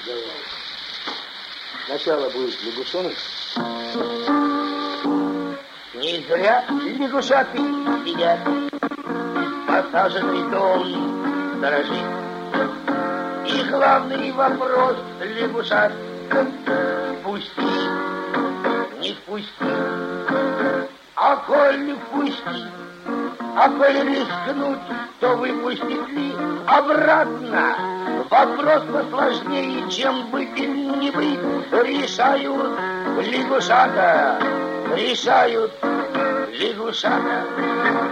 Давай. Сначала будет лягушонок. Не зря лягушаты сидят. Посаженный дом сторожит. И главный вопрос лягушат: пусти, не впусти. А коль впусти, а коль рискнуть, то выпустить ли обратно? Вопрос посложнее, чем быть или не быть. Решают лягушата, решают лягушата.